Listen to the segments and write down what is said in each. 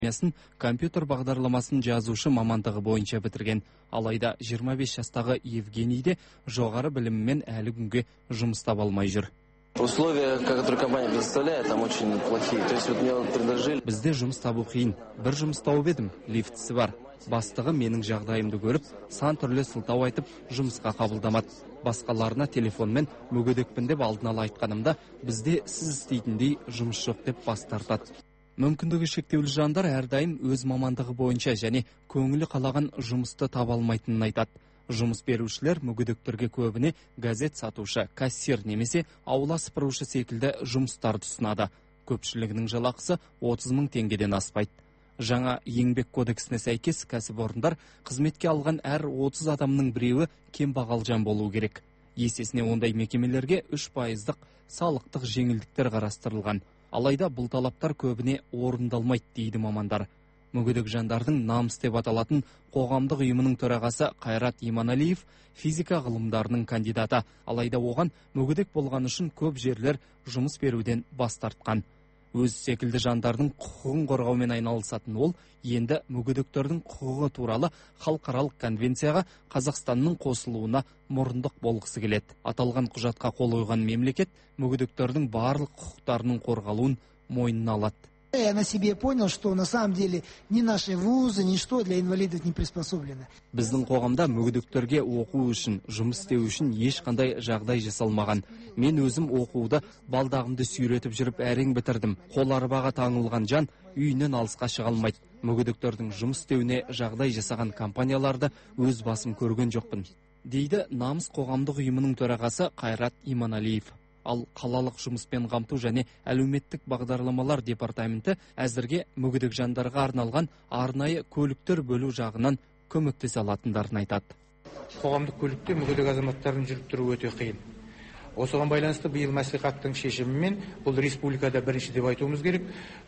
компьютер бағдарламасын жазушы мамандығы бойынша бітірген. Алайда 25 жастағы Евгений де жоғары білімімен әлі күнге жұмыс таба алмай жүр. Условия, которые компания предоставляет, там очень плохие. То есть вот мне предложили. Бізде жұмыс табу қиын. Бір жұмыс тауып едім, лифтісі бар. Бастығы менің жағдайымды көріп, сан түрлі сылтау айтып, жұмысқа қабылдамады. Басқаларына телефонмен мүгедекпін деп алдын ала айтқанымда, бізде сіз істейтіндей жұмыс жоқ деп бас тартады. Мүмкіндігі шектеулі жандар әрдайым өз мамандығы бойынша және көңілі қалаған жұмысты таба алмайтынын айтады. Жұмыс берушілер мүгедектерге көбіне газет сатушы, кассир немесе аула сыпырушы секілді жұмыстарды ұсынады. Көпшілігінің жалақысы 30 мың теңгеден аспайды. Жаңа еңбек кодексіне сәйкес кәсіпорындар қызметке алған әр 30 адамның біреуі кембағал жан болуы керек. Есесіне ондай мекемелерге 3% салықтық жеңілдіктер қарастырылған. Алайда бұл талаптар көбіне орындалмайды дейді мамандар. Мүгедек жандардың намыс деп аталатын қоғамдық ұйымының төрағасы Қайрат Иманалиев физика ғылымдарының кандидаты. Алайда оған мүгедек болған үшін көп жерлер жұмыс беруден бас тартқан. Өз секілді жандардың құқығын қорғаумен айналысатын ол, енді мүгедектердің құқығы туралы халықаралық конвенцияға Қазақстанның қосылуына мұрындық болғысы келеді. Аталған құжатқа қол қойған мемлекет мүгедектердің барлық құқықтарының қорғалуын мойнына алады. Я на себе понял, что на самом деле ни наши вузы, ничто для инвалидов не приспособлено. Біздің қоғамда мүгедектерге оқу үшін, жұмыс істеу үшін ешқандай жағдай жасалмаған. Мен өзім оқуды балдағымды сүйретіп жүріп әрең бітірдім. Қол арбаға таңылған жан үйінен алысқа шыға алмайды. Мүгедектердің жұмыс істеуіне жағдай жасаған компанияларды өз басым көрген жоқпын, дейді Намыс қоғамдық ұйымының төрағасы Қайрат Иманалиев. Ал қалалық жұмыспен қамту және әлеуметтік бағдарламалар департаменті әзірге мүгедек жандарға арналған арнайы көліктер бөлу жағынан көмектесе алатындарын айтады. Қоғамдық көлікте мүгедек азаматтардың жүріп тұруы өте қиын. Осыған байланысты биыл мәслихаттың шешімімен бұл республикада бірінші деп айтуымыз керек,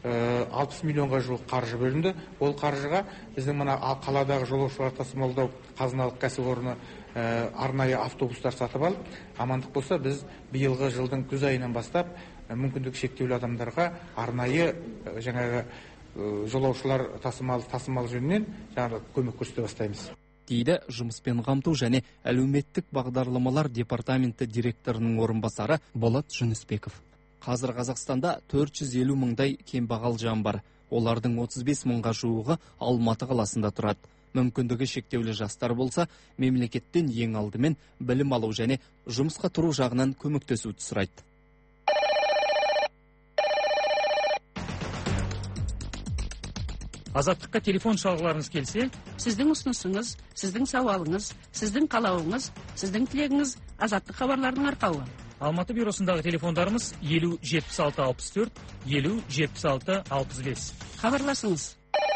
60 миллионға жуық қаржы бөлінді. Ол қаржыға біздің мына қаладағы жолаушылар тасымалдау қазыналық кәсіпорны арнайы автобустар сатып алып, амандық болса біз биылғы жылдың күз айынан бастап мүмкіндігі шектеулі адамдарға арнайы жаңағы жолаушылар тасымал жөнінен көмек көрсете бастаймыз, дейді жұмыспен қамту және әлеуметтік бағдарламалар департаменті директорының орынбасары Болат Жүнісбеков. Қазір Қазақстанда 450 мыңдай кембағал жан бар. Олардың 35 мыңға жуығы Алматы қаласында тұрады. Мүмкіндігі шектеулі жастар болса, мемлекеттен ең алдымен білім алу және жұмысқа тұру жағынан көмектесуді сұрайды. Азаттыққа телефон шалғыларыңыз келсе, сіздің ұсынысыңыз, сіздің сауалыңыз, сіздің қалауыңыз, сіздің тілегіңіз азаттық хабарлардың арқауы. Алматы бюросындағы телефондарымыз 50 76 64, 50 76 65. Хабарласыңыз.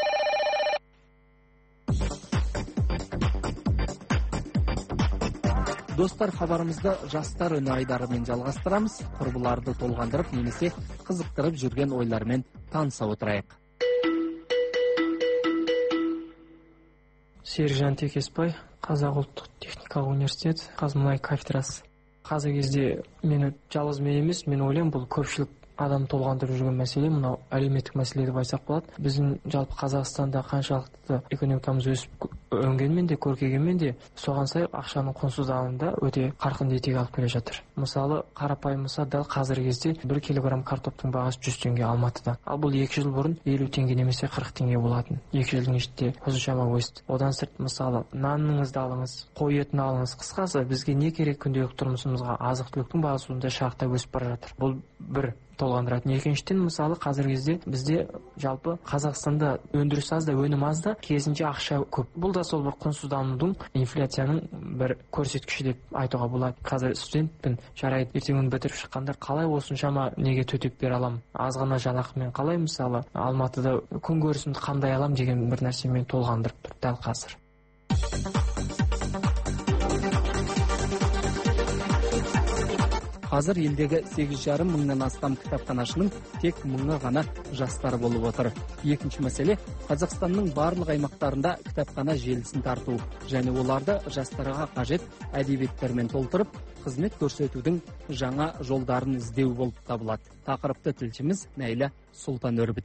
Достар, хабарымызды жастар үні айдарымен жалғастырамыз. Құрбыларды толғандырып немесе қызықтырып жүрген ойлармен таныса отырайық. Сержан Текесбай, Қазақ ұлттық техникалық университет, қазмұнай кафедрасы. Қазір кезде мені жалғыз мен емес, мен ойлаймын, бұл көпшілік адам толғандырып жүрген мәселе, мынау әлеуметтік мәселе деп айтсақ болады. Біздің жалпы Қазақстанда қаншалықты экономикамыз өсіп өнгенмен де, көркейгенмен де, соған сай ақшаның құнсыздануында өте қарқынды етек алып келе жатыр. Мысалы, қарапайым мысал, дәл қазіргі кезде 1 килограмм картоптың бағасы 100 теңге Алматыда. Ал бұл 2 жыл бұрын 50 теңге немесе 40 теңге болатын. 2 жылдың ішінде осыншама өсті. Одан сырт, мысалы, наныңызды алыңыз, қой етін алыңыз. Қысқасы, бізге не керек күнделікті тұрмысымызға? Азық-түліктің бағасы сондай шарықтап өсіп бара жатыр. Бұл бір толғандыратын. Екіншіден, мысалы, қазіргі кезде бізде жалпы Қазақстанда өндіріс аз да, өнім аз да, керісінше ақша көп. Бұл да сол бір құнсызданудың, инфляцияның бір көрсеткіші деп айтуға болады. Қазір студентпін, жарайды, ертеңін бітіріп шыққандар қалай осыншама неге төтеп бере алам? Аз ғана жалақымен қалай, мысалы, Алматыда күн көрісімді қандай алам деген бір нәрсемен толғандырып тұр дәл қазір. Қазір елдегі 8,5 мыңнан астам кітапханашының тек 1000-ы ғана жастар болып отыр. Екінші мәселе, Қазақстанның барлық аймақтарында кітапхана желісін тарту және оларды жастарға қажет әдебиеттермен толтырып, қызмет көрсетудің жаңа жолдарын іздеу болып табылады. Тақырыпты тілшіміз Нәйлә Сұлтан өрбітеді.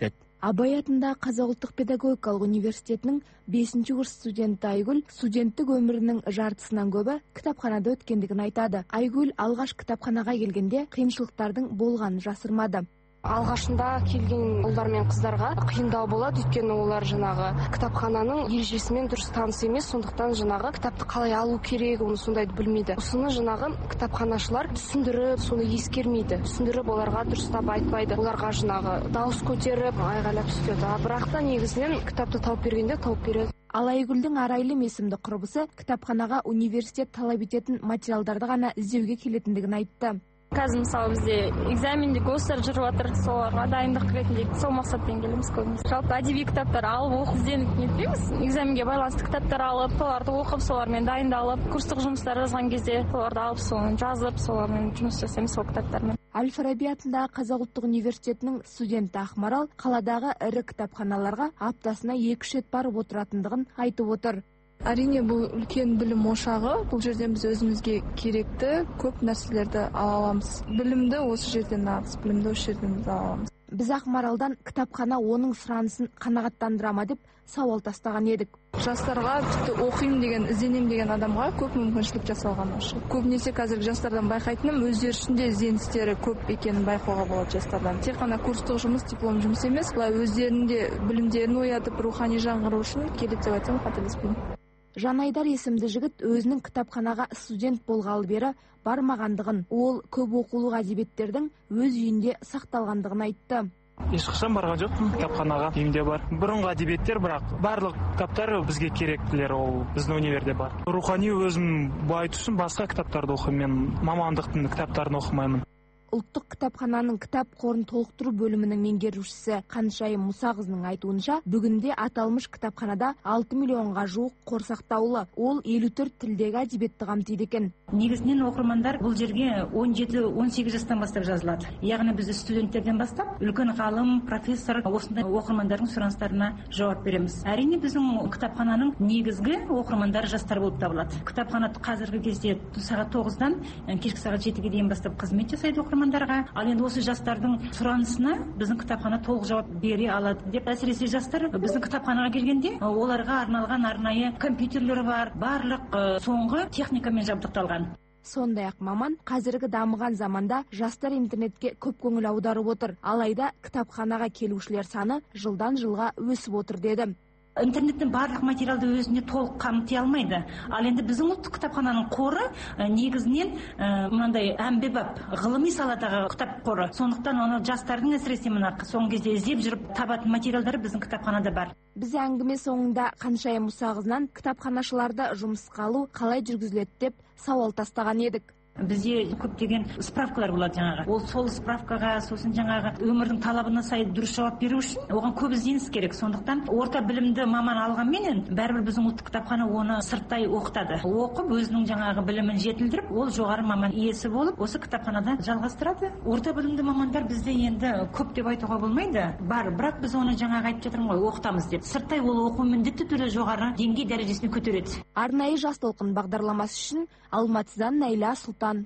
Абай атындағы Қазақ ұлттық педагогикалық университетінің 5-ші курс студенті Айгүл студенттік өмірінің жартысынан көбі кітапханада өткендігін айтады. Айгүл алғаш кітапханаға келгенде қиыншылықтардың болғанын жасырмады. Алғашында келген ұлдар мен қыздарға қиындау болады, өйткені олар жаңағы кітапхананың ережесімен дұрыс таныс емес, сондықтан жаңағы кітапты қалай алу керек, оны сондайды білмейді. Осыны жаңағы кітапханашылар түсіндіріп, соны ескермейді. Түсіндіріп, оларға дұрыстап айтпайды. Оларға жаңағы дауыс көтеріп, айғайлап сөйтеді. Бірақ та негізінен кітапты тауып бергенде тауып береді. Ал Айгүлдің Арайлы есімді құрбысы кітапханаға университет талап ететін материалдарды ғана іздеуге келетіндігін айтты. Қазір мысалы бізде экзаменде гостар жүріп жатыр, соларға дайындық ретінде сол мақсатпен келеміз көбінесе. Жалпы әдеби кітаптар алып оқып ізденіп нетпейміз. Экзаменге байланысты кітаптар алып, соларды оқып, солармен дайындалып, курстық жұмыстар жазған кезде соларды алып, соны жазып, солармен жұмыс жасаймыз сол кітаптармен. Әл-Фараби атындағы Қазақ ұлттық университетінің студенті Ақмарал қаладағы ірі кітапханаларға аптасына 2-3 рет барып отыратындығын айтып отыр. Әрине, бұл үлкен білім ошағы. Бұл жерден біз өзімізге керекті көп нәрселерді ала аламыз. Білімді осы жерден аламыз, білімді осы жерден ала аламыз. Біз Ақмаралдан кітапхана оның сұранысын қанағаттандыра ма деп сауал тастаған едік. Жастарға тіпті оқимын деген, ізденем деген адамға көп мүмкіншілік жасалған осы. Көбінесе қазіргі жастардан байқайтыным өздері ішінде ізденістері көп екенін байқауға болады жастардан. Тек қана курстық жұмыс, диплом жұмыс емес, былай өздерінде білімдерін оятып, рухани жаңғыру үшін келеді деп айтсам қателеспеймін. Жанайдар есімді жігіт өзінің кітапханаға студент болғалы бері бармағандығын, ол көп оқулық әдебиеттердің өз үйінде сақталғандығын айтты. Ешқашан барған жоқпын кітапханаға, үйімде бар. Бұрынғы әдебиеттер, бірақ барлық кітаптар бізге керектілер, ол біздің универде бар. Рухани өзім байыту үшін басқа кітаптарды оқимын, мен мамандықтың кітаптарын оқымаймын. Ұлттық кітапхананың кітап қорын толықтыру бөлімінің меңгерушісі Қаншайым Мұсағызының айтуынша, бүгінде аталмыш кітапханада 6 миллионға жуық қор сақтаулы. Ол 54 тілдегі әдебиетті қамтиды екен. Негізінен оқырмандар бұл жерге 17-18 жастан бастап жазылады. Яғни біз студенттерден бастап үлкен ғалым, профессор, осындай оқырмандардың сұраныстарына жауап береміз. Әрине біздің кітапхананың негізгі оқырмандары жастар болып табылады. Кітапхана қазіргі кезде сағат 9-дан кешкі сағат 7-ге дейін бастап қызмет жасайды оқырмандарға. Ал енді осы жастардың сұранысына біздің кітапхана толық жауап бере алады деп. Әсіресе жастар біздің кітапханаға келгенде оларға арналған арнайы компьютерлері бар, барлық соңғы техникамен жабдықталған. Сондай-ақ маман қазіргі дамыған заманда жастар интернетке көп көңіл аударып отыр. Алайда кітапханаға келушілер саны жылдан жылға өсіп отыр деді. Интернеттің барлық материалды өзіне толық қамти алмайды. Ал енді біздің ұлттық кітапхананың қоры негізінен мынандай әмбебап ғылыми саладағы кітап қоры. Сондықтан оны жастардың әсіресе мына соңғы кезде іздеп жүріп табатын материалдары біздің кітапханада бар. Біз әңгіме соңында Қаншайым Мұсағызынан кітапханашыларды жұмысқа алу қалай жүргізіледі деп сауал тастаған едік. Бізде көптеген справкалар болады жаңағы. Ол сол справкаға, сосын жаңағы өмірдің талабына сай дұрыс жауап беру үшін оған көп ізденіс керек. Сондықтан орта білімді маман алғанменен бәрібір біздің ұлттық кітапхана оны сырттай оқытады. Оқып өзінің жаңағы білімін жетілдіріп, ол жоғары маман иесі болып, осы кітапханада жалғастырады. Орта білімді мамандар бізде енді көп деп айтуға болмайды. Бар, бірақ біз оны жаңағы айтып жатырмын ғой, оқытамыз деп. Сырттай ол оқу міндетті түрде жоғары деңгей дәрежесіне көтереді. Арнайы жас толқын бағдарламасы үшін Алматыдан Найла Сұлтан.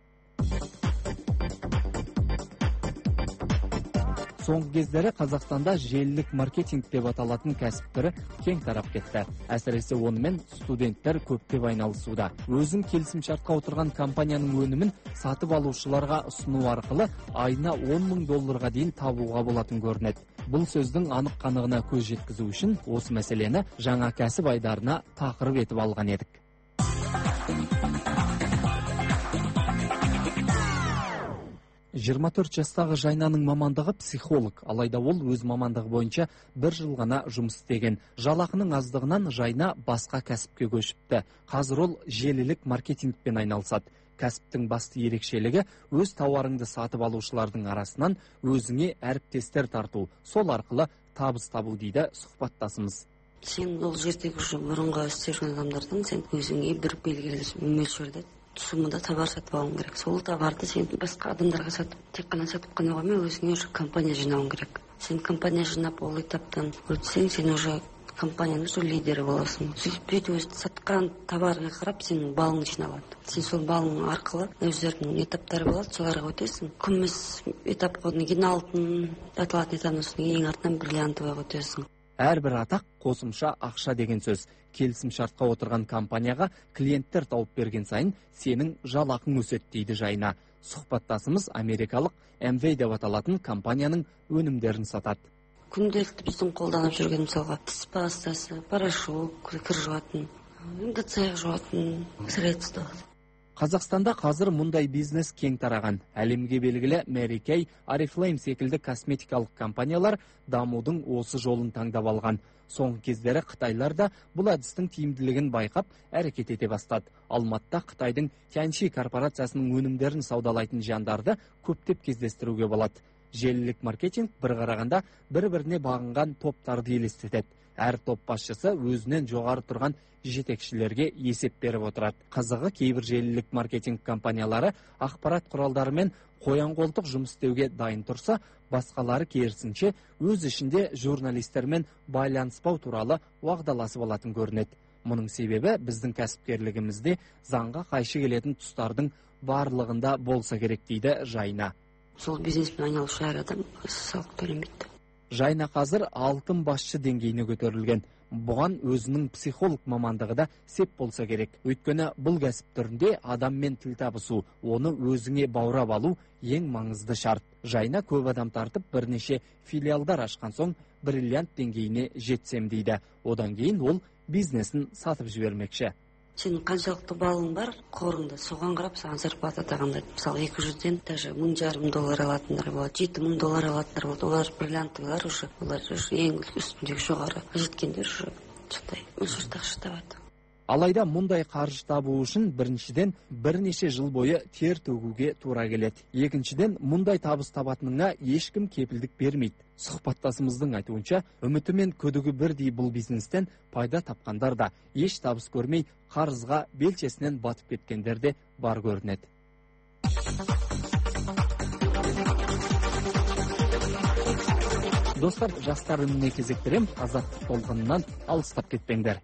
Соңғы кездері Қазақстанда желілік маркетинг деп аталатын кәсіп түрі кең тарап кетті. Әсіресе онымен студенттер көптеп айналысуда. Өзін келісімшартқа отырған компанияның өнімін сатып алушыларға ұсыну арқылы айына $10,000 дейін табуға болатын көрінеді. Бұл сөздің анық-қанығына көз жеткізу үшін осы мәселені жаңа кәсіп айдарына тақырып етіп алған едік. 24 жастағы Жайнаның мамандығы психолог, алайда ол өз мамандығы бойынша 1 жыл ғана жұмыс істеген. Жалақының аздығынан Жайна басқа кәсіпке көшіпті. Қазір ол желілік маркетингпен айналысады. Кәсіптің басты ерекшелігі өз тауарыңды сатып алушылардың арасынан өзіңе әріптестер тарту, сол арқылы табыс табу дейді сұхбаттасымыз. Сен ол жердегі бұрынғы істеген адамдардан сен өзіңе бір белгілі мөлшерде суммада товар сатып алуың керек. Сол товарды сен басқа адамдарға сатып, тек қана сатып қана қоймай, өзіңе уже компания жинауың керек. Сен компания жинап, ол этаптан өтсең, сен уже компанияның уже лидері боласың. Сөйтіп өзі шыққан товарыңа қарап сенің балың жиналады. Сен сол балың арқылы өздерінің этаптары болады, соларға өтесің. Күміс этап қойдан кейін алтын, аталатын этаптан соң ең артынан бриллиантовыйға өтесің. Әрбір атақ қосымша ақша деген сөз. Келісім шартқа отырған компанияға клиенттер тауып берген сайын сенің жалақың өседі дейді Жайна. Сұхбаттасымыз америкалық Amway деп аталатын компанияның өнімдерін сатады. Күнделікті біздің қолданып жүрген мысалға тіс пастасы, порошок, кір жуатын, ыдыс-аяқ жуатын средства. Қазақстанда қазір мұндай бизнес кең тараған. Әлемге белгілі Mary Kay, Oriflame секілді косметикалық компаниялар дамудың осы жолын таңдап алған. Соңғы кездері Қытайлар да бұл әдістің тиімділігін байқап, әрекет ете бастады. Алматыда Қытайдың Tianxi корпорациясының өнімдерін саудалайтын жандарды көптеп кездестіруге болады. Желілік маркетинг бір қарағанда бір-біріне бағынған топтарды елестетеді. Әр топ басшысы өзінен жоғары тұрған жетекшілерге есеп беріп отырады. Қызығы кейбір желілік маркетинг компаниялары ақпарат құралдарымен қоян-қолтық жұмыс істеуге дайын тұрса, басқалары керісінше өз ішінде журналистермен байланыспау туралы уағдаласып алатын көрінеді. Мұның себебі біздің кәсіпкерлігімізде заңға қайшы келетін тұстардың барлығында болса керек дейді Жайна. Сол бизнеспен айналысушы әр адам салық төлемейді. Жайна қазір алтын басшы деңгейіне көтерілген. Бұған өзінің психолог мамандығы да сеп болса керек. Өйткені бұл кәсіп түрінде адаммен тіл табысу, оны өзіңе баурап алу ең маңызды шарт. Жайна көп адам тартып бірнеше филиалдар ашқан соң бриллиант деңгейіне жетсем дейді. Одан кейін ол бизнесін сатып жібермекші. Сенің қаншалықты балың бар қорыңда, соған қарап саған зарплата тағайындайды. Мысалы 200-ден даже $1,500 алатындар болады, $7,000 алатындар болады. Олар бриллиантовыйлар уже, олар ең үстіндегі жоғары жеткендер уже сондай ақша табады. Алайда мұндай қаржы табу үшін біріншіден бірнеше жыл бойы тер төгуге тура келеді. Екіншіден мұндай табыс табатыныңа ешкім кепілдік бермейді. Сұхбаттасымыздың айтуынша, үміті мен күдігі бірдей бұл бизнестен пайда тапқандар да еш табыс көрмей қарызға белшесінен батып кеткендер де бар көрінеді. Достар, жастар үніне кезектірем, азаттық толқынынан алыстап кетпеңдер.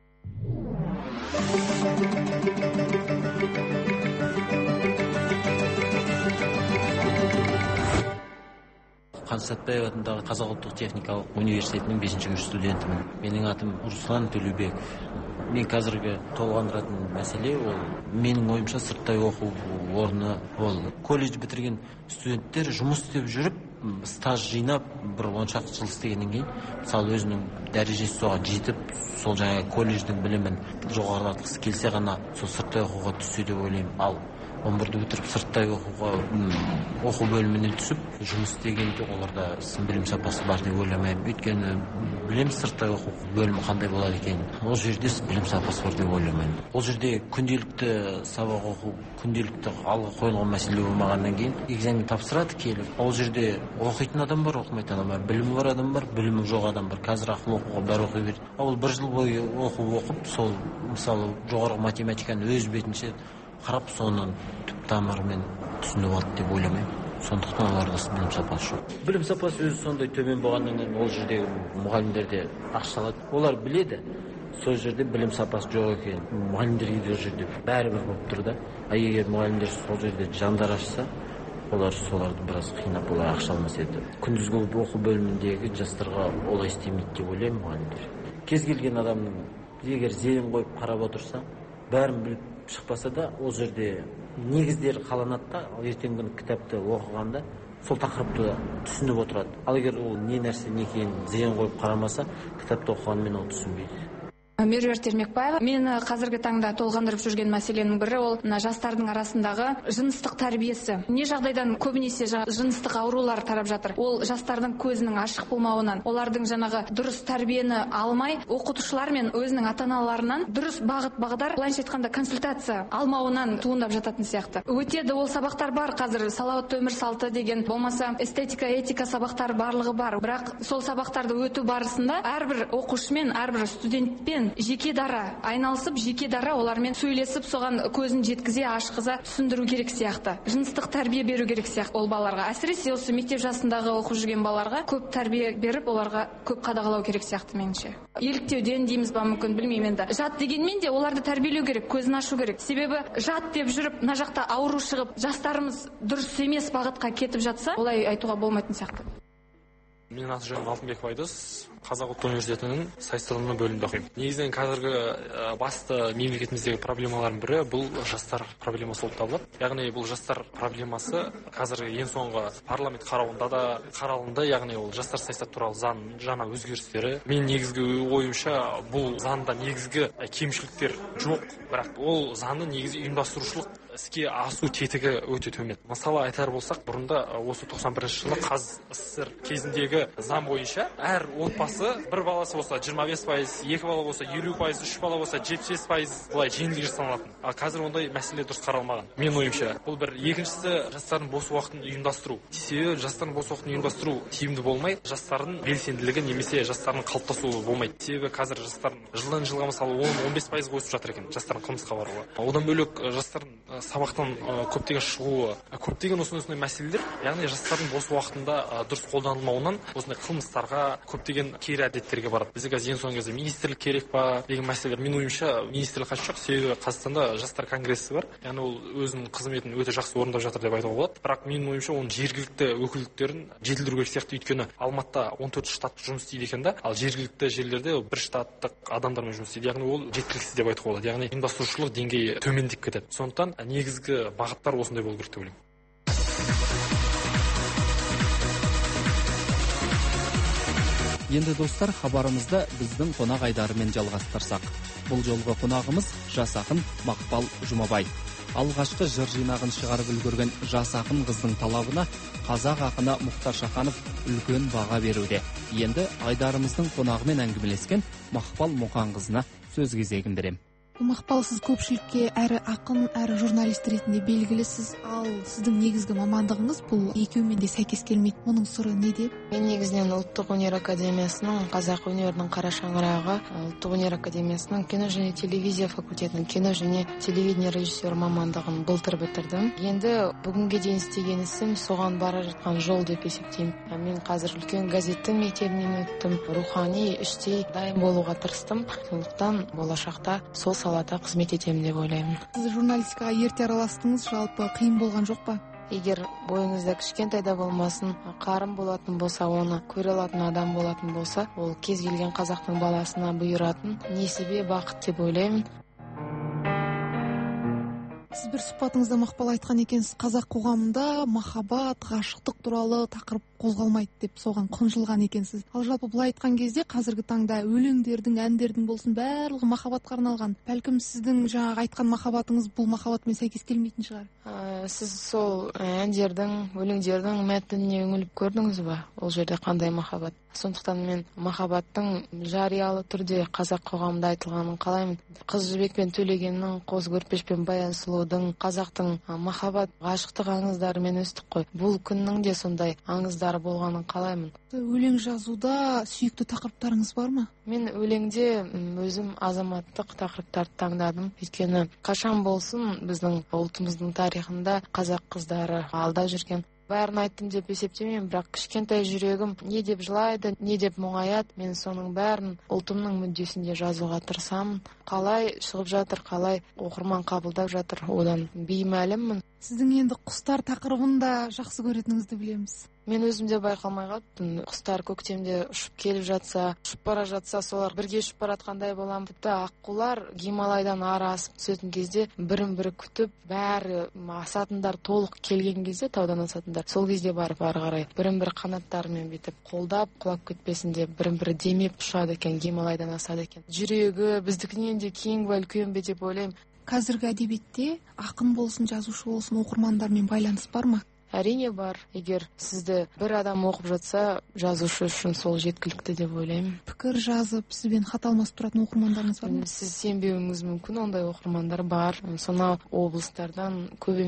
Қаныш Сәтбаев атындағы Қазақ ұлттық техникалық университетінің 5-ші курс студентімін. Менің атым Руслан Төлеубеков. Мен қазіргі толғандыратын мәселе ол менің ойымша сырттай оқу орны, ол колледж бітірген студенттер жұмыс істеп жүріп, стаж жинап, бір 10 шақты жыл істегеннен кейін, мысалы өзінің дәрежесі соған жетіп, сол жаңа колледждің білімін жоғарылатқысы келсе ғана сол сырттай оқуға түссе деп ойлаймын. Ал 11-ді бітіріп сырттай оқу бөліміне түсіп, жұмыс істегенде оларда білім сапасы бар деп ойламаймын. Өйткені білеміз сырттай оқу бөлімі қандай болады екен. Ол жерде білім сапасы бар деп ойламаймын. Ол жерде күнделікті сабақ оқу, күнделікті алға қойылған мәселе болмағаннан кейін экзамен тапсырады келіп. Ол жерде оқитын адам бар, оқымайтын адам бар, білімі бар адам бар, білімі жоқ адам бар. Қазір ақыл оқуға бәрі оқи береді. Ол бір жыл бойы оқып, сол мысалы жоғарғы математиканы өз бетінше қарап, соның түп тамырымен түсініп алды деп ойламаймын. Сондықтан оларда білім сапасы жоқ. Білім сапасы өзі сондай төмен болғаннан кейін ол жердегі мұғалімдер де ақша алады. Олар біледі, сол жерде білім сапасы жоқ екен. Мұғалімдерге де жерде бәрібір болып тұр да. Егер мұғалімдер сол жерде жандар ашса, олар соларды біраз қинап, олар ақша алмас еді. Күндізгі оқу бөліміндегі жастарға олай істемейді деп ойлаймын мұғалімдер. Кез келген адамның егер зейін қойып қарап отырса, бәрін біліп шықпаса да, ол жерде негіздері қаланады да, ертеңгі күні кітапты оқығанда сол тақырыпты түсініп отырады. Ал егер ол не нәрсе не екенін зейін қойып қарамаса, кітапты оқығанымен ол түсінбейді. Меруерт Ермекбаева. Мені қазіргі таңда толғандырып жүрген мәселенің бірі ол жастардың арасындағы жыныстық тәрбиесі. Не жағдайдан көбінесе жыныстық аурулар тарап жатыр. Ол жастардың көзінің ашық болмауынан, олардың жаңағы дұрыс тәрбиені алмай, оқытушылар мен өзінің ата-аналарынан дұрыс бағыт-бағдар, былайша айтқанда консультация алмауынан туындап жататын сияқты. Өтеді ол сабақтар бар қазір, салауатты өмір салты деген, болмаса эстетика, этика сабақтар барлығы бар. Бірақ сол сабақтарды өту барысында әрбір оқушымен, әрбір студентпен олармен жеке дара айналысып, жеке дара олармен сөйлесіп, соған көзін жеткізе, ашқыза түсіндіру керек сияқты. Жыныстық тәрбие беру керек сияқты ол балаларға. Әсіресе осы мектеп жасындағы оқып жүрген балаларға көп тәрбие беріп, оларға көп қадағалау керек сияқты меніңше. Еліктеуден дейміз ба, мүмкін білмеймін енді. Жат дегенмен де оларды тәрбиелеу керек, көзін ашу керек. Себебі жат деп жүріп, мына жақта ауру шығып, жастарымыз дұрыс емес бағытқа кетіп жатса, олай айтуға болмайтын сияқты. Менің аты жөнім Алтынбеков Айдос, Қазақ ұлттық университетінің сайыстырылымы бөлімінде оқимын. Негізінен қазіргі басты мемлекетіміздегі проблемалардың бірі бұл жастар проблемасы болып табылады. Яғни бұл жастар проблемасы қазіргі ең соңғы парламент қарауында да қаралынды, яғни ол жастар саясаты туралы заң жаңа өзгерістері. Мен негізгі ойымша бұл заңда негізгі кемшіліктер жоқ, бірақ ол заңның негізгі ұйымдастырушылық іске асу тетігі өте төмен. Мысалы айтар болсақ, бұрында осы 91 жылы СССР кезіндегі заң бойынша әр отбасы бір баласы болса 25%, екі бала болса 50%, үш бала болса 75% былай жеңілдік жасалатын. Ал қазір ондай мәселе дұрыс қаралмаған. Мен ойымша, бұл бір. Екіншісі, жастардың бос уақытын ұйымдастыру. Себебі жастардың бос уақытын ұйымдастыру тиімді болмай, жастардың белсенділігі немесе жастардың қалыптасуы болмайды. Себебі қазір жастар жылдан жылға мысалы 10-15% өсіп жатыр екен жастардың қылмысқа баруы. Одан бөлек жастардың сабақтан көптеген шығуы, көптеген осындай мәселелер, яғни жастардың бос уақытында дұрыс қолданылмауынан осындай қылмыстарға, көптеген кері әдеттерге барады. Бізге ең соңғы кезде министрлік керек па деген мәселелер. Мен ойымша министрлік қажет жоқ, себебі Қазақстанда жастар конгрессі бар. Яғни ол өзінің қызметін өте жақсы орындап жатыр деп айтуға болады. Бірақ менің ойымша оның жергілікті өкілдіктерін жетілдіру керек сияқты. Өйткені Алматыда 14 штат жұмыс істейді екен да, ал жергілікті жерлерде бір штаттық адамдармен жұмыс істейді. Яғни ол жеткіліксіз деп айтуға болады. Яғни ұйымдастырушылық деңгейі төмендеп кетеді. Сондықтан негізгі бағыттар осындай болу керек деп ойлаймын. Енді достар, хабарымызды біздің қонақ айдарымен жалғастырсақ. Бұл жолғы қонағымыз жас ақын Мақпал Жұмабай. Алғашқы жыр жинағын шығарып үлгерген жас ақын қыздың талабына қазақ ақыны Мұхтар Шаханов үлкен баға беруде. Енді айдарымыздың қонағымен әңгімелескен Мақпал Мұқанқызына сөз кезегін берем. Мақпал, сіз көпшілікке әрі ақын, әрі журналист ретінде белгілісіз, ал сіздің негізгі мамандығыңыз бұл екеуімен де сәйкес келмейді. Оның сыры неде? Мен негізінен Ұлттық өнер академиясының, Қазақ өнерінің қара шаңырағы, Ұлттық өнер академиясының кино және телевизия факультетінің кино және телевидение режиссер мамандығын былтыр бітірдім. Енді бүгінге дейін істеген ісім соған бара жатқан жол деп есептеймін. Мен қазір үлкен газеттің мектебінен өттім. Рухани іштей дайын болуға тырыстым. Сондықтан болашақта сол салада қызмет етемін деп ойлаймын. Сіз журналистикаға ерте араластыңыз, жалпы қиын болған жоқ па? Егер бойыңызда кішкентайда болмасын, қарым болатын болса, оны көре алатын адам болатын болса, ол кез келген қазақтың баласына бұйыратын несібе бақыт деп ойлаймын. Сіз бір сұхбатыңызда Мақпал айтқан екенсіз, қазақ қоғамында махаббат, ғашықтық туралы тақырып қозғалмайды деп соған қынжылған екенсіз. Ал жалпы бұлай айтқан кезде қазіргі таңда өлеңдердің, әндердің болсын барлығы махаббатқа арналған. Бәлкім сіздің жаңағы айтқан махаббатыңыз бұл махаббатмен сәйкес келмейтін шығар. Сіз сол әндердің, өлеңдердің мәтініне үңіліп көрдіңіз ба? Ол жерде қандай махаббат? Сондықтан мен махаббаттың жариялы түрде қазақ қоғамында айтылғанын қалаймын. Қыз Жібек пен Төлегеннің, Қоз Көрпеш пен Баян Сұлудың, қазақтың махаббат, ғашықтық аңыздарымен өстік қой. Бұл күннің де сондай аңыздары болғанын қалаймын. Өлең жазуда сүйікті тақырыптарыңыз бар ма? Мен өлеңде өзім азаматтық тақырыптарды таңдадым. Өйткені қашан болсын біздің ұлтымыздың тарихында қазақ қыздары алдап жүрген. Бәрін айттым деп есептемеймін, бірақ кішкентай жүрегім не деп жылайды, не деп мұңаяды, мен соның бәрін ұлтымның мүддесінде жазуға тырысамын. Қалай шығып жатыр, қалай оқырман қабылдап жатыр, одан беймәліммін. Сіздің енді құстар тақырыбын да жақсы көретініңізді білеміз. Мен өзімде байқалмай қалыппын. Құстар көктемде ұшып келіп жатса, ұшып бара жатса, солар бірге ұшып баратқандай боламын. Тіпті аққулар Гималайдан ары асып түсетін кезде бірін-бірі күтіп, бәрі асатындар толық келген кезде, таудан асатындар, сол кезде барып ары қарай бірін-бірі қанаттарымен бүйтіп қолдап, құлап кетпесін деп бірін-бірі демеп ұшады екен, Гималайдан асады екен. Жүрегі біздікінен де кең бе, үлкен бе деп ойлаймын. Қазіргі әдебиетте ақын болсын, жазушы болсын, оқырмандармен байланыс бар ма? Әрине бар. Егер сізді бір адам оқып жатса, жазушы үшін сол жеткілікті деп ойлаймын. Пікір жазып, сізбен хат алмасып тұратын оқырмандарыңыз бар ма? Сіз сенбеуіңіз мүмкін, ондай оқырмандар бар. Сонау облыстардан көп емес.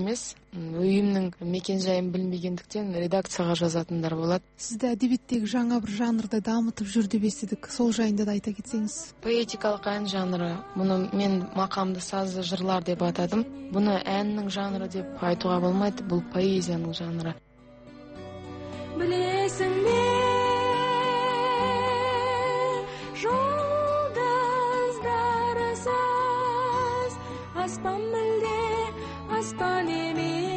Үйімнің мекен жайын білмегендіктен редакцияға жазатындар болады. Сізді әдебиеттегі жаңа бір жанрды дамытып жүр деп естідік. Сол жайында да айта кетсеңіз. Поэтикалық ән жанры. Бұны мен мақамды сазды жырлар деп атадым. Бұны әннің жанры деп айтуға болмайды. Бұл поэзияның жанры. Білесің бе, жұлдыздарсыз аспан мүлде аспан емес.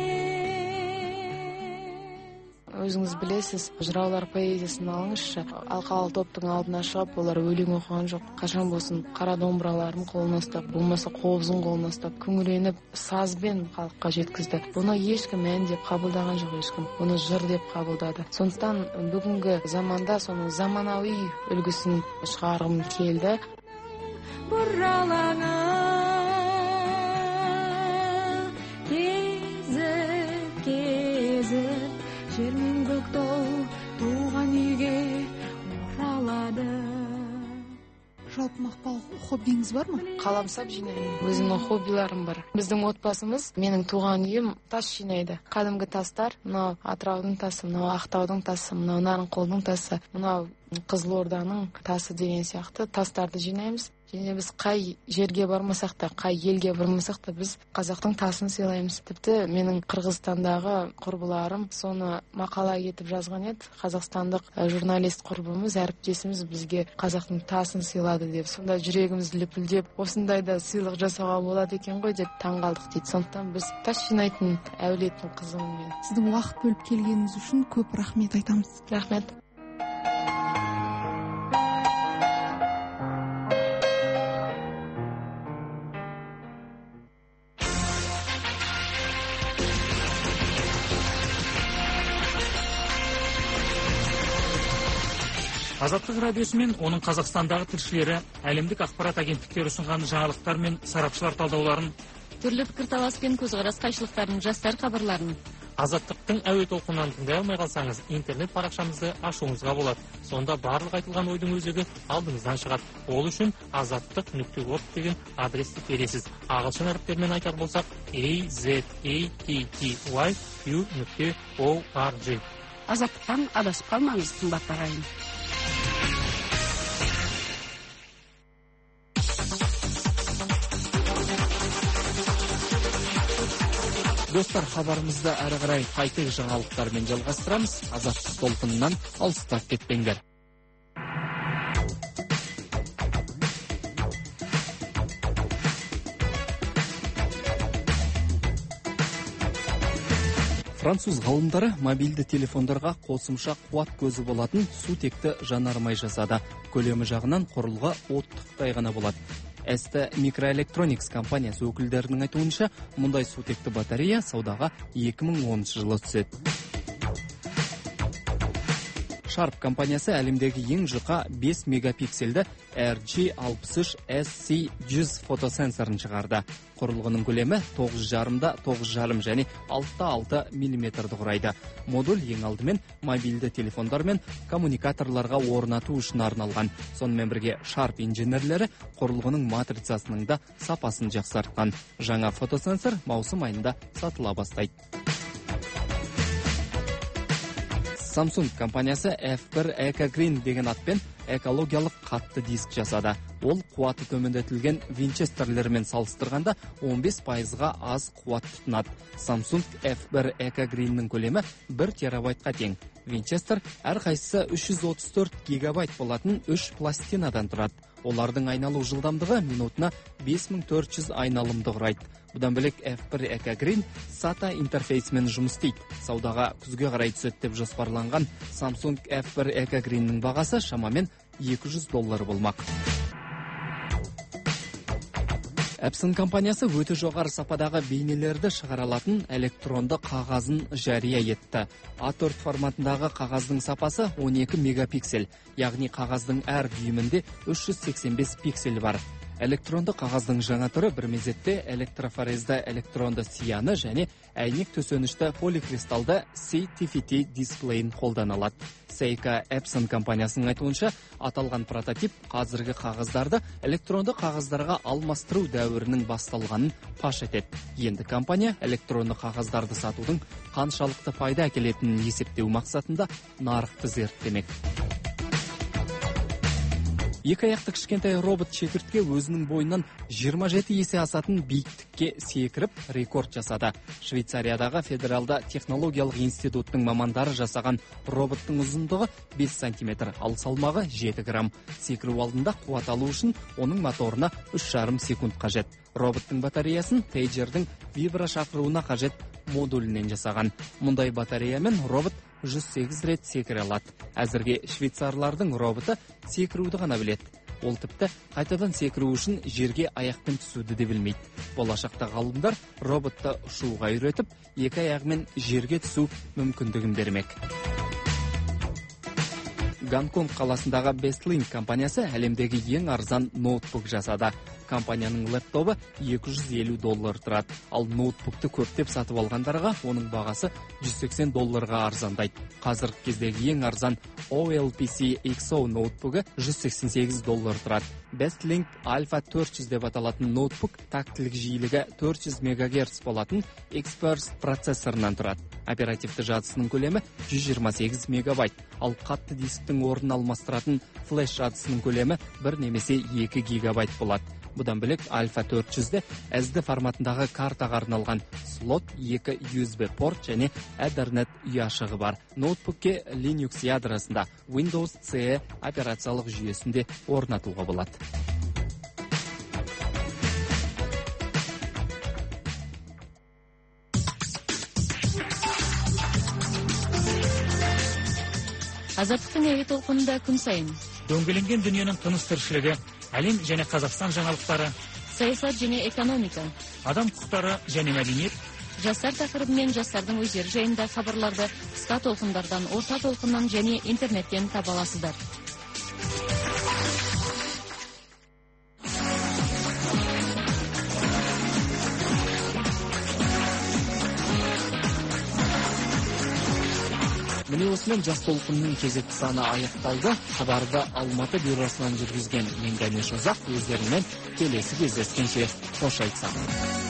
Өзіңіз білесіз, жыраулар поэзиясын алыңызшы. Алқалы топтың алдына шығып, олар өлең оқыған жоқ. Қашан болсын қара домбыраларын қолына ұстап, болмаса қобызын қолына ұстап, күңіреніп, сазбен халыққа жеткізді. Бұны ешкім ән деп қабылдаған жоқ, ешкім. Бұны жыр деп қабылдады. Сондықтан бүгінгі заманда соның заманауи үлгісін шығарғым келді. Бұралаңа кезіп жер мен көктау туған үйге оралады. Жалпы Мақпал, хоббиіңіз бар ма? Қаламсап жинаймын. Өзімнің хоббиларым бар. Біздің отбасымыз, менің туған үйім тас жинайды. Кәдімгі тастар, мынау Атыраудың тасы, мынау Ақтаудың тасы, мынау Нарынқолдың тасы, мынау Қызылорданың тасы деген сияқты тастарды жинаймыз. Және біз қай жерге бармасақ та, қай елге бармасақ та біз қазақтың тасын сыйлаймыз. Тіпті менің Қырғызстандағы құрбыларым соны мақала етіп жазған еді. Қазақстандық журналист құрбымыз, әріптесіміз бізге қазақтың тасын сыйлады деп. Сонда жүрегіміз лүпілдеп, осындайда сыйлық жасауға болады екен ғой деп таңғалдық дейді. Сондықтан біз тас жинайтын әулеттің қызымын мен. Сіздің уақыт бөліп келгеніңіз үшін көп рахмет айтамыз. Рахмет. Азаттық радиосы мен оның Қазақстандағы тілшілері әлемдік ақпарат агенттіктері ұсынған жаңалықтар мен сарапшылар талдауларын, түрлі пікірталас пен көзқарас қайшылықтарын, жастар хабарларын Азаттықтың әуе толқынынан тыңдай алмай қалсаңыз, интернет парақшамызды ашуыңызға болады. Сонда барлық айтылған ойдың өзегі алдыңыздан шығады. Ол үшін azattiq.org деген адресті бересіз. Ағылшын әріптермен айтар болсақ azattiq.org. Азаттықтан адасып қалмаңыз, қымбатты ағайын. Достар, хабарымызды әрі қарай қайтек жаңалықтармен жалғастырамыз. Азаттық толқынынан алыстап кетпеңдер. Француз ғалымдары мобильді телефондарға қосымша қуат көзі болатын сутекті жанармай жасады. Көлемі жағынан құрылғы оттықтай ғана болады. ST Microelectronics компаниясы өкілдерінің айтуынша, мұндай сутекті батарея саудаға 2010 жылы түседі. Sharp компаниясы әлемдегі ең жұқа 5 мегапиксельді RG63SC100 фотосенсорын шығарды. Құрылғының көлемі 9,5-9,5 және 6,6 мм құрайды. Модуль ең алдымен мобильді телефондар мен коммуникаторларға орнату үшін арналған. Сонымен бірге Sharp инженерлері құрылғының матрицасының да сапасын жақсартқан. Жаңа фотосенсор маусым айында сатыла бастайды. Samsung компаниясы F1 EcoGreen деген атпен экологиялық қатты диск жасады. Ол қуаты төмендетілген винчестерлермен салыстырғанда 15%-ға аз қуат тұтынады. Samsung F1 EcoGreenнің көлемі 1 терабайтқа тең. Винчестер әрқайсысы 334 гигабайт болатын 3 пластинадан тұрады. Олардың айналу жылдамдығы минутына 5400 айналымды құрайды. Бұдан бөлек F1 EcoGreen SATA интерфейсімен жұмыс істейді. Саудаға күзге қарай түседі деп жоспарланған Samsung F1 EcoGreenнің бағасы шамамен $200 болмақ. Epson компаниясы өте жоғары сападағы бейнелерді шығара алатын электронды қағазын жария етті. A4 форматындағы қағаздың сапасы 12 мегапиксель, яғни қағаздың әр дюймінде 385 пиксель бар. электронды қағаздың жаңа түрі бір мезетте электрофорезді электронды сияны және әйнек төсенішті поликристалды CTFT дисплейін қолдана алады. Seika Epson компаниясының айтуынша, аталған прототип қазіргі қағаздарды электронды қағаздарға алмастыру дәуірінің басталғанын паш етеді. Енді компания электронды қағаздарды сатудың қаншалықты пайда әкелетінін есептеу мақсатында нарықты зерттемек. Екі аяқты кішкентай робот шекіртке өзінің бойынан 27 есе асатын биіктікке секіріп рекорд жасады. Швейцариядағы федералды технологиялық институттың мамандары жасаған роботтың ұзындығы 5 сантиметр, ал салмағы 7 грамм. Секіру алдында қуат алу үшін оның моторына 3,5 секунд қажет. Роботтың батареясын пейджердің виброшақыруына қажет модулінен жасаған. Мұндай батареямен робот 108 рет секіре алады. Әзірге швейцарлардың роботы секіруді ғана біледі. Ол тіпті қайтадан секіру үшін жерге аяқпен түсуді де білмейді. Болашақта ғалымдар роботты ұшуға үйретіп, екі аяғымен жерге түсу мүмкіндігін бермек. Гонконг қаласындағы Bestlink компаниясы әлемдегі ең арзан ноутбук жасады. Компанияның лэптобы $250 тұрады, ал ноутбукты көптеп сатып алғандарға оның бағасы $180 арзандайды. Қазіргі кездегі ең арзан OLPC XO ноутбугі $188 тұрады. Bestlink Alpha 400 деп аталатын ноутбук тактілік жиілігі 400 МГц болатын X-Burst процессорынан тұрады. Оперативті жадысының көлемі 128 мегабайт, ал қатты дисктің орнын алмастыратын флеш жадысының көлемі 1 немесе 2 гигабайт болады. Бұдан бөлек Alpha 400-де SD форматындағы картаға арналған слот, 2 USB порт және Ethernet ұяшығы бар. Ноутбукке Linux ядросында Windows CE операциялық жүйесінде орнатуға болады. Азаттықтың әуе толқынында күн сайын дөңгеленген дүниенің тыныс тіршілігі, әлем және Қазақстан жаңалықтары, саясат және экономика, адам құқықтары және мәдениет, жастар тақырыбы мен жастардың өздері жайында хабарларды қысқа толқындардан, орта толқыннан және интернеттен таба аласыздар. Міне осымен жас толқынның кезекті саны аяқталды. Хабарды Алматы бюросынан жүргізген мен Дәнеш Ұзақ, өздерімен келесі кездескенше қош айтсам.